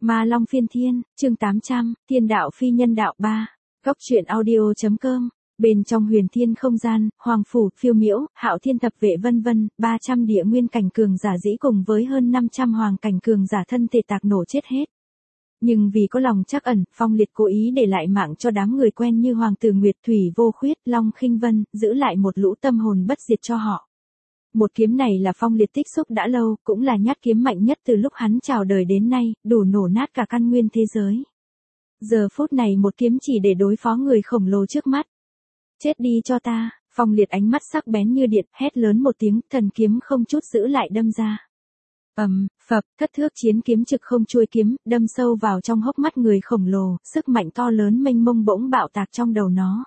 Ma Long Phiên Thiên, chương 800, Thiên đạo phi nhân đạo 3. Góc truyện audio.com. Bên trong huyền thiên không gian, hoàng phủ, phiêu miễu, hạo thiên thập vệ vân vân, 300 địa nguyên cảnh cường giả dĩ cùng với hơn 500 hoàng cảnh cường giả thân thể tạc nổ chết hết. Nhưng vì có lòng trắc ẩn, Phong Liệt cố ý để lại mạng cho đám người quen như Hoàng tử Nguyệt, Thủy Vô Khuyết, Long Khinh Vân, giữ lại một lũ tâm hồn bất diệt cho họ. Một kiếm này là Phong Liệt tích xúc đã lâu, cũng là nhát kiếm mạnh nhất từ lúc hắn chào đời đến nay, đủ nổ nát cả căn nguyên thế giới. Giờ phút này một kiếm chỉ để đối phó người khổng lồ trước mắt. Chết đi cho ta, Phong Liệt ánh mắt sắc bén như điện, hét lớn một tiếng, thần kiếm không chút giữ lại đâm ra. Phập, thất thước chiến kiếm trực không chuôi kiếm, đâm sâu vào trong hốc mắt người khổng lồ, sức mạnh to lớn mênh mông bỗng bạo tạc trong đầu nó.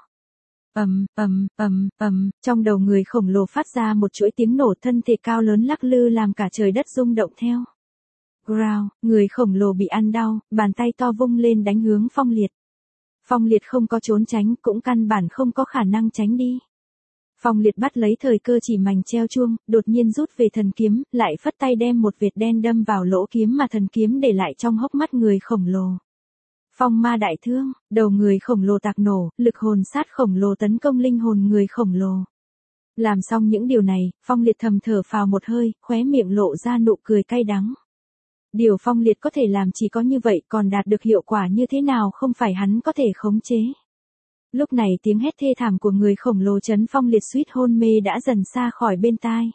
Trong đầu người khổng lồ phát ra một chuỗi tiếng nổ, thân thể cao lớn lắc lư làm cả trời đất rung động theo. Growl, người khổng lồ bị ăn đau, bàn tay to vung lên đánh hướng Phong Liệt. Phong Liệt không có trốn tránh, cũng căn bản không có khả năng tránh đi. Phong Liệt bắt lấy thời cơ chỉ mảnh treo chuông, đột nhiên rút về thần kiếm, lại phất tay đem một vệt đen đâm vào lỗ kiếm mà thần kiếm để lại trong hốc mắt người khổng lồ. Phong ma đại thương, đầu người khổng lồ tạc nổ, lực hồn sát khổng lồ tấn công linh hồn người khổng lồ. Làm xong những điều này, Phong Liệt thầm thở phào một hơi, khóe miệng lộ ra nụ cười cay đắng. Điều Phong Liệt có thể làm chỉ có như vậy, còn đạt được hiệu quả như thế nào không phải hắn có thể khống chế. Lúc này tiếng hét thê thảm của người khổng lồ chấn Phong Liệt suýt hôn mê đã dần xa khỏi bên tai.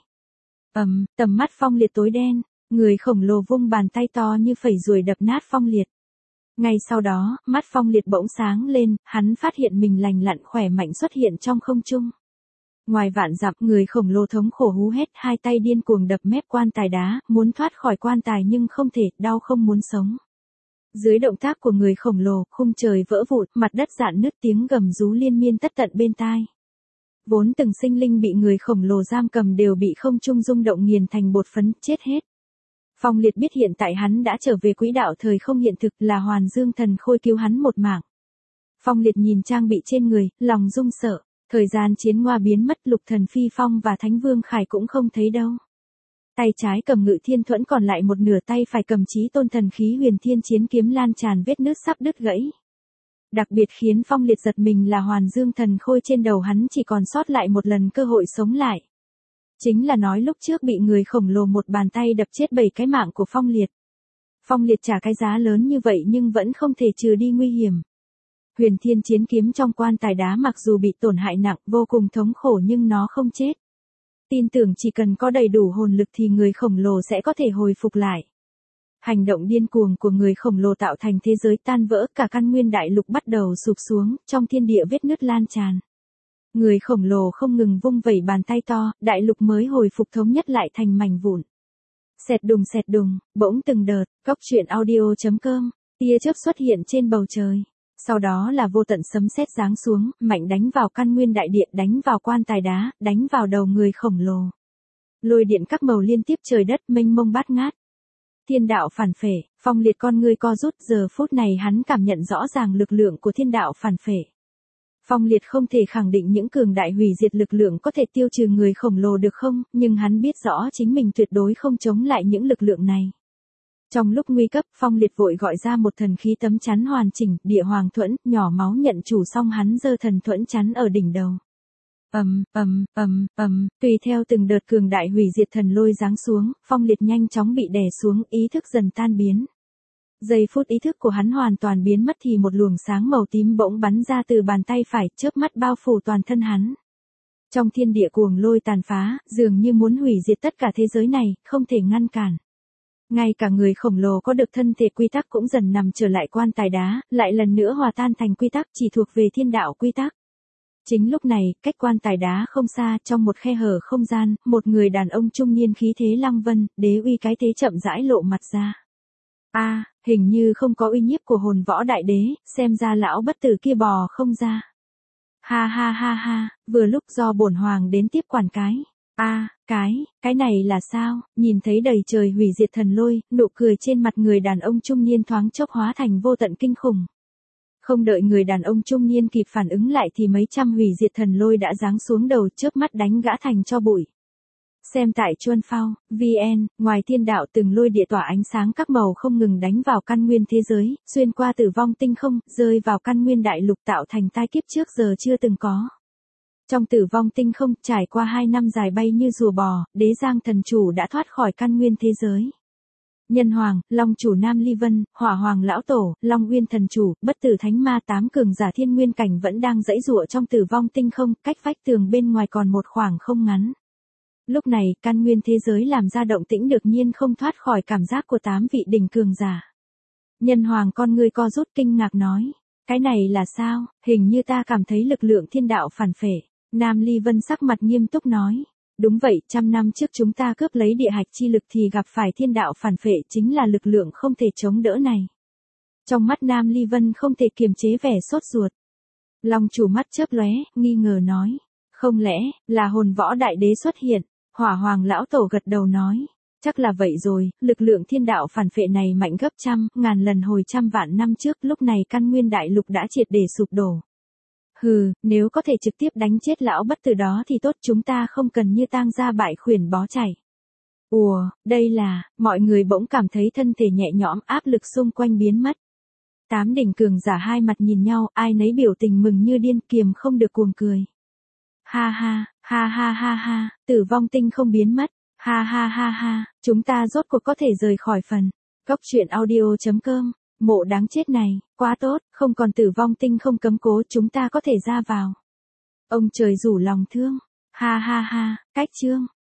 Tầm mắt Phong Liệt tối đen, người khổng lồ vung bàn tay to như phẩy ruồi đập nát Phong Liệt. Ngay sau đó, mắt Phong Liệt bỗng sáng lên, hắn phát hiện mình lành lặn khỏe mạnh xuất hiện trong không trung. Ngoài vạn dặm, người khổng lồ thống khổ hú hét, hai tay điên cuồng đập mép quan tài đá, muốn thoát khỏi quan tài nhưng không thể, đau không muốn sống. Dưới động tác của người khổng lồ, khung trời vỡ vụn, mặt đất rạn nứt, tiếng gầm rú liên miên tất tận bên tai. Vốn từng sinh linh bị người khổng lồ giam cầm đều bị không trung rung động nghiền thành bột phấn, chết hết. Phong Liệt biết hiện tại hắn đã trở về quỹ đạo thời không hiện thực, là Hoàn Dương Thần Khôi cứu hắn một mạng. Phong Liệt nhìn trang bị trên người, lòng run sợ, thời gian chiến ngoa biến mất, Lục Thần Phi Phong và Thánh Vương Khải cũng không thấy đâu. Tay trái cầm Ngự Thiên Thuẫn, còn lại một nửa tay phải cầm Chí Tôn Thần Khí Huyền Thiên Chiến Kiếm lan tràn vết nứt sắp đứt gãy. Đặc biệt khiến Phong Liệt giật mình là Hoàn Dương Thần Khôi trên đầu hắn chỉ còn sót lại một lần cơ hội sống lại. Chính là nói lúc trước bị người khổng lồ một bàn tay đập chết 7 cái mạng của Phong Liệt. Phong Liệt trả cái giá lớn như vậy nhưng vẫn không thể trừ đi nguy hiểm. Huyền Thiên Chiến Kiếm trong quan tài đá mặc dù bị tổn hại nặng, vô cùng thống khổ nhưng nó không chết. Tin tưởng chỉ cần có đầy đủ hồn lực thì người khổng lồ sẽ có thể hồi phục lại. Hành động điên cuồng của người khổng lồ tạo thành thế giới tan vỡ, cả căn nguyên đại lục bắt đầu sụp xuống, trong thiên địa vết nứt lan tràn. Người khổng lồ không ngừng vung vẩy bàn tay to, đại lục mới hồi phục thống nhất lại thành mảnh vụn. Xẹt đùng, bỗng từng đợt, góc truyện audio.com, tia chớp xuất hiện trên bầu trời. Sau đó là vô tận sấm sét giáng xuống, mạnh đánh vào căn nguyên đại địa, đánh vào quan tài đá, đánh vào đầu người khổng lồ. Lôi điện các màu liên tiếp, trời đất mênh mông bát ngát. Thiên đạo phản phệ, Phong Liệt con ngươi co rút, giờ phút này hắn cảm nhận rõ ràng lực lượng của thiên đạo phản phệ. Phong Liệt không thể khẳng định những cường đại hủy diệt lực lượng có thể tiêu trừ người khổng lồ được không, nhưng hắn biết rõ chính mình tuyệt đối không chống lại những lực lượng này. Trong lúc nguy cấp, Phong Liệt vội gọi ra một thần khí tấm chắn hoàn chỉnh, Địa Hoàng Thuẫn, nhỏ máu nhận chủ, xong hắn giơ thần thuẫn chắn ở đỉnh đầu. Tùy theo từng đợt cường đại hủy diệt thần lôi giáng xuống, Phong Liệt nhanh chóng bị đè xuống, ý thức dần tan biến. Giây phút ý thức của hắn hoàn toàn biến mất thì một luồng sáng màu tím bỗng bắn ra từ bàn tay phải, chớp mắt bao phủ toàn thân hắn. Trong thiên địa cuồng lôi tàn phá, dường như muốn hủy diệt tất cả thế giới này, không thể ngăn cản. Ngay cả người khổng lồ có được thân thể quy tắc cũng dần nằm trở lại quan tài đá, lại lần nữa hòa tan thành quy tắc, chỉ thuộc về thiên đạo quy tắc. Chính lúc này, cách quan tài đá không xa, trong một khe hở không gian, một người đàn ông trung niên khí thế lăng vân, đế uy cái thế chậm rãi lộ mặt ra. Hình như không có uy nhiếp của hồn võ đại đế, xem ra lão bất tử kia bò không ra. Ha, vừa lúc do bổn hoàng đến tiếp quản cái. Cái này là sao? Nhìn thấy đầy trời hủy diệt thần lôi, nụ cười trên mặt người đàn ông trung niên thoáng chốc hóa thành vô tận kinh khủng. Không đợi người đàn ông trung niên kịp phản ứng lại thì mấy trăm hủy diệt thần lôi đã giáng xuống đầu, chớp mắt đánh gã thành tro bụi. Xem tại Chuân Phao, VN, ngoài thiên đạo từng lôi địa tỏa ánh sáng các màu không ngừng đánh vào căn nguyên thế giới, xuyên qua tử vong tinh không, rơi vào căn nguyên đại lục tạo thành tai kiếp trước giờ chưa từng có. Trong tử vong tinh không, trải qua 2 năm dài bay như rùa bò, Đế Giang thần chủ đã thoát khỏi căn nguyên thế giới. Nhân Hoàng, Long chủ Nam Ly Vân, Hỏa Hoàng lão tổ, Long Uyên thần chủ, Bất tử thánh ma 8 cường giả thiên nguyên cảnh vẫn đang giãy giụa trong tử vong tinh không, cách vách tường bên ngoài còn một khoảng không ngắn. Lúc này, căn nguyên thế giới làm ra động tĩnh đột nhiên không thoát khỏi cảm giác của 8 vị đỉnh cường giả. Nhân Hoàng con ngươi co rút kinh ngạc nói, cái này là sao, hình như ta cảm thấy lực lượng thiên đạo phản phệ. Nam Ly Vân sắc mặt nghiêm túc nói, đúng vậy, 100 năm trước chúng ta cướp lấy địa hạch chi lực thì gặp phải thiên đạo phản phệ chính là lực lượng không thể chống đỡ này. Trong mắt Nam Ly Vân không thể kiềm chế vẻ sốt ruột. Long chủ mắt chớp lóe, nghi ngờ nói, không lẽ là hồn võ đại đế xuất hiện? Hỏa Hoàng lão tổ gật đầu nói, chắc là vậy rồi, lực lượng thiên đạo phản phệ này mạnh gấp trăm, ngàn lần hồi trăm vạn năm trước, lúc này căn nguyên đại lục đã triệt để sụp đổ. Hừ, nếu có thể trực tiếp đánh chết lão bất tử đó thì tốt, chúng ta không cần như tang gia bại khuyển bó chạy. Ùa, đây là, mọi người bỗng cảm thấy thân thể nhẹ nhõm, áp lực xung quanh biến mất. 8 đỉnh cường giả hai mặt nhìn nhau, ai nấy biểu tình mừng như điên, kiềm không được cuồng cười. Ha ha, ha ha ha ha, tử vong tinh không biến mất. Ha ha ha ha, chúng ta rốt cuộc có thể rời khỏi phần. Cốc truyện audio.com, mộ đáng chết này, quá tốt, không còn tử vong tinh không cấm cố, chúng ta có thể ra vào. Ông trời rủ lòng thương. Ha ha ha, cách chương.